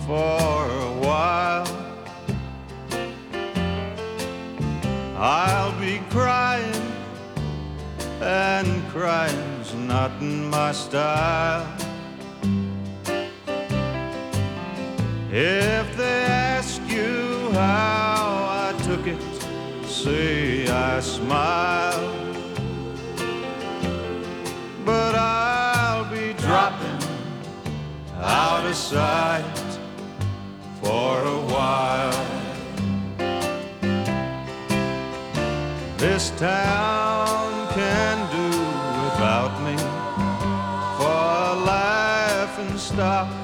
for a while. I'll be crying, and crying's not in my style. If they ask you how I took it, say I smiled. But I'll be dropping out of sight for a while. This town can do without me for a laughing stock.